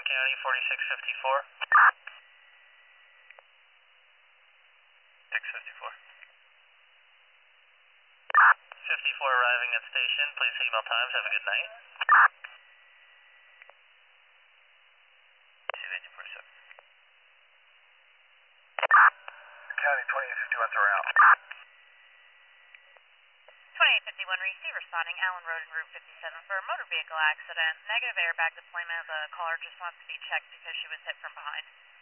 County 4654. 654. 54 arriving at station. Please signal times. Have a good night. 28047. County 2851 around. 2851 receive responding Allen Road and Route 57 for a motor vehicle accident. Negative airbag deployment. The caller just wants to be checked because she was hit from behind.